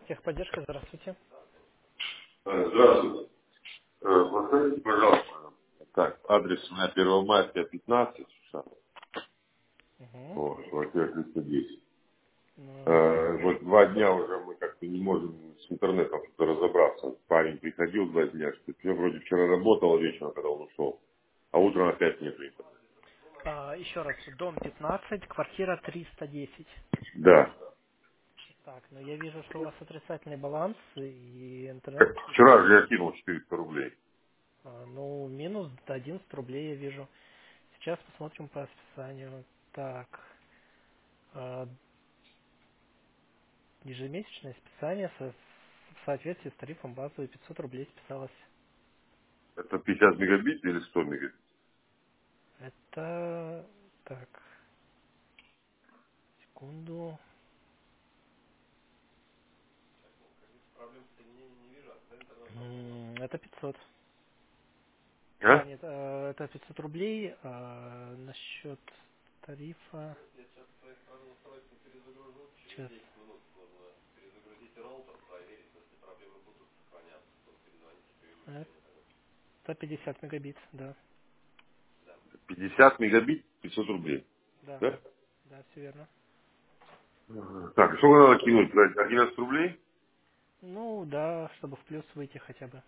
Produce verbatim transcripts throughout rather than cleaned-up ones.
Техподдержка, здравствуйте. Э, Здравствуйте. Э, Подскажите, пожалуйста, так, адрес у меня Первомайская, пятнадцать, Угу. вот, квартира триста десять. Ну, Э, Вот два дня уже мы как-то не можем с интернетом что-то разобраться. Парень приходил два дня, что я вроде вчера работал вечером, когда он ушел, а утром опять нет интернета. а, еще раз, дом пятнадцать, квартира триста десять. Да. Так, ну я вижу, что у вас отрицательный баланс и интернет. Как вчера же я кинул четыреста рублей. а, ну, минус одиннадцать рублей я вижу. Сейчас посмотрим по списанию. Так, а, ежемесячное списание со- в соответствии с тарифом базовый пятьсот рублей списалось. Это пятьдесят мегабит или сто мегабит? Это, так, секунду. М, Это пятьсот. А, А? нет, э, это пятьсот рублей. А, насчет тарифа. Сейчас. Это пятьдесят мегабит, да. пятьдесят мегабит, пятьсот рублей. Да, Да? да, все верно. Ага. Так, сколько надо кинуть? одиннадцать рублей? Ну, да, чтобы в плюс выйти хотя бы.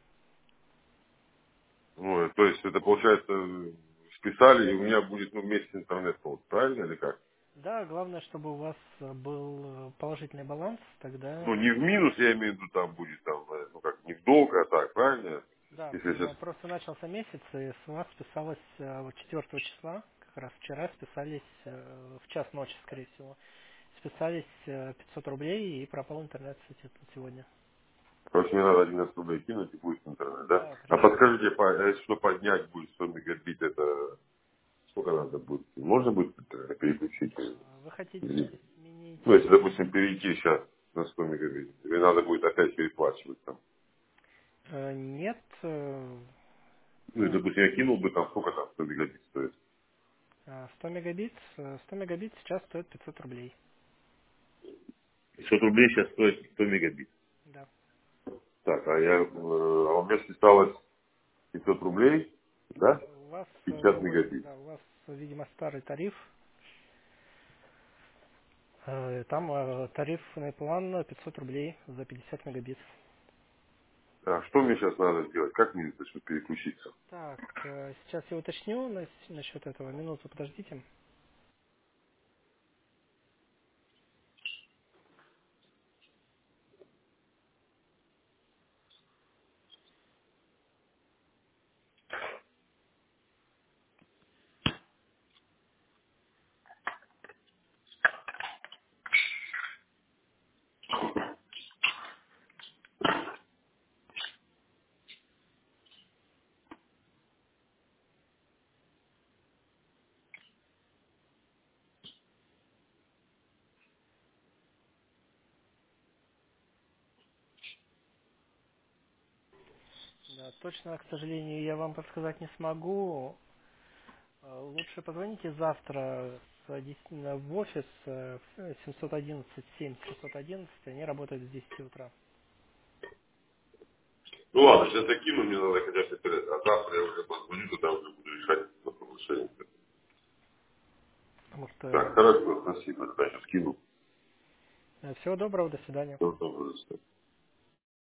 Ну, то есть это получается списали, и у меня будет ну, месяц интернет, вот, правильно или как? Да, главное, чтобы у вас э, был э, положительный баланс, тогда... Ну, не в минус, я имею в виду, там будет, там, э, ну как, не в долг, а так, правильно? Да, Если я сейчас... но просто начался месяц, и с вас списалось э, вот четвёртого числа, как раз вчера списались, э, в час ночи, скорее всего, списались э, пятьсот рублей, и пропал интернет, кстати, сегодня. Короче, мне надо одиннадцать рублей кинуть, и будет интернет, да? Да, А хорошо. подскажите, по- а если что поднять будет, сто мегабит, это сколько надо будет? Можно будет это переключить? А Вы хотите Или- сменить... Ну, если, допустим, перейти сейчас на сто мегабит, или надо будет опять переплачивать там? э, Нет, э, Ну, и, ну, допустим, я кинул бы там, сколько там сто мегабит стоит? а, сто мегабит, э, сто мегабит сейчас стоит пятьсот рублей. пятьсот рублей сейчас стоит сто мегабит. Да. Так, а я, э, а у меня списалось пятьсот рублей, да? У вас, пятьдесят э, мегабит. да, у вас, видимо, старый тариф. Э, Там э, тарифный план пятьсот рублей за пятьдесят мегабит. А что мне сейчас надо сделать? Как мне это чтобы переключиться? Так, э, сейчас я уточню нас- насчет этого. Минуту, подождите. Да, точно, к сожалению, я вам подсказать не смогу. Э, Лучше позвоните завтра с десяти на- в офис э, в семьсот одиннадцать семь семьсот одиннадцать. Они работают с десяти утра. Ну ладно, сейчас я кину, мне надо хотя бы интернет. А завтра я уже позвоню, туда уже буду решать это повышение. Потому что... Так, хорошо, спасибо. Да, сейчас кину. э, Всего доброго, до свидания. Всего доброго, до свидания.